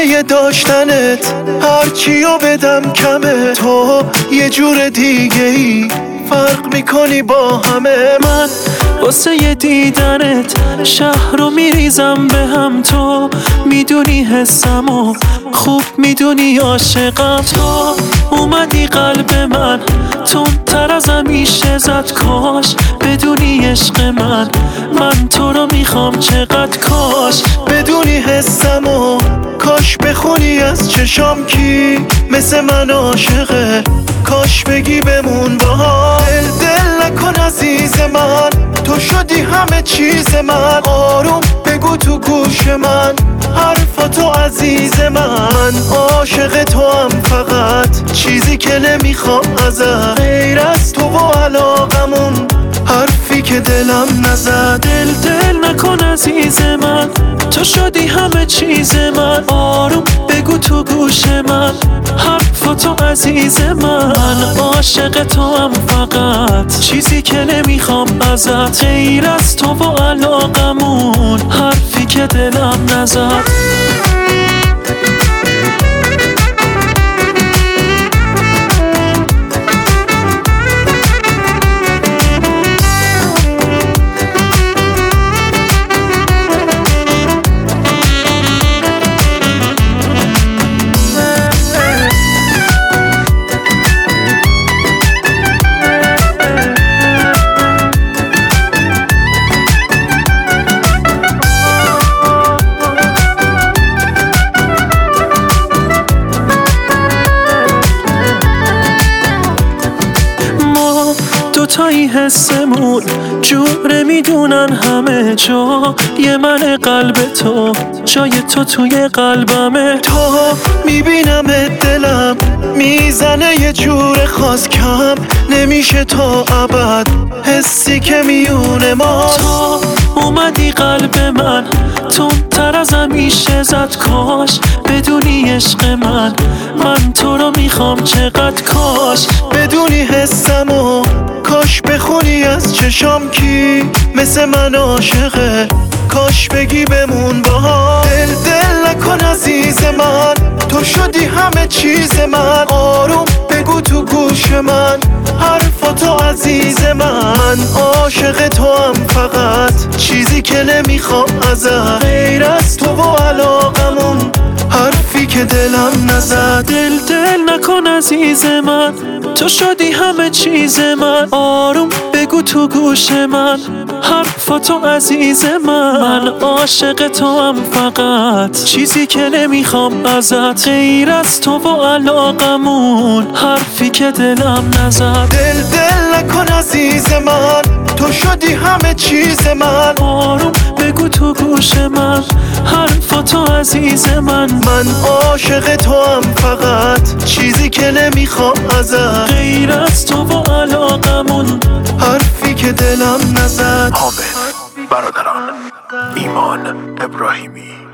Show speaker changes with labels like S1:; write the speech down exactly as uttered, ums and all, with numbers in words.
S1: واسه داشتنت هرچیو بدم کمه. تو یه جور دیگه ای فرق میکنی با همه.
S2: من واسه دیدنت شهر رو میریزم به هم. تو میدونی حسمو خوب میدونی عاشقم. تو اومدی قلب من تون تر از همیشه زد. کاش بدونی عشق من من تو رو میخوام چقدر. کاش
S1: بدونی حسمو کاش بخونی از چشام کی مثل من عاشقه. کاش بگی بمون با هم. دل دل نکن عزیز من تو شدی همه چیز من. آروم بگو تو گوش من حرفاتو عزیز من. عاشق تو هم فقط چیزی که نمیخوام ازت غیر از تو و علاقمون حرفی که دلم نزد.
S2: دل دل نکن عزیز من تو شدی همه چیز من. آروم بگو تو گوش من حرفاتو عزیز من. عاشق تو هم فقط چیزی که نمیخوام ازت غیر از تو و علاقمون حرفی که دلم نزد. دوتایی حسمون جوره میدونن همه جا. یه من قلب تو جای تو توی قلبمه.
S1: تو میبینم دلم میزنه یه جور خاص کم نمیشه تا ابد حسی که میونه ما.
S2: تو اومدی قلب من تون تر از همیشه زد. کاش بدونی عشق من من تو رو میخوام چقدر. کاش
S1: بدونی حسمو کاش بخونی از چشام کی مثل من عاشقه. کاش بگی بمون با هم. دل دل نکن عزیز من تو شدی همه چیز من. آروم بگو تو گوش من حرفاتو عزیز من. عاشق تو هم فقط چیزی که نمیخوام ازت غیر از تو و علاقمون حرفی که دلم نزد.
S2: دل دل نکن عزیز من تو شدی همه چیز من. آروم بگو تو گوش من حرفاتو عزیز من. من عاشق تو هم فقط چیزی که نمیخوام ازت غیر از تو و علاقمون حرفی که دلم نزد.
S1: دل دل نکن عزیز من تو شدی همه چیز من.
S2: آروم بگو تو گوش من حرفاتو عزیز من.
S1: من عاشق تو هم فقط چیزی که نمیخوام ازت
S2: غیر از تو و علاقمون
S1: حرفی که دلم نزد.
S3: حامد برادران ایمان ابراهیمی.